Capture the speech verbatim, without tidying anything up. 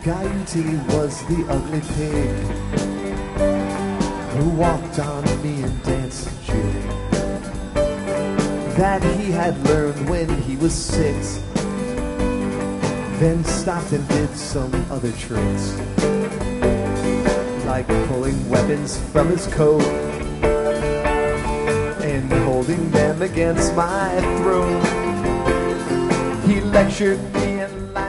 Gaiuti was the ugly pig who walked on me and danced a jig that he had learned when he was six, then stopped and did some other tricks, like pulling weapons from his coat and holding them against my throat. He lectured me and laughed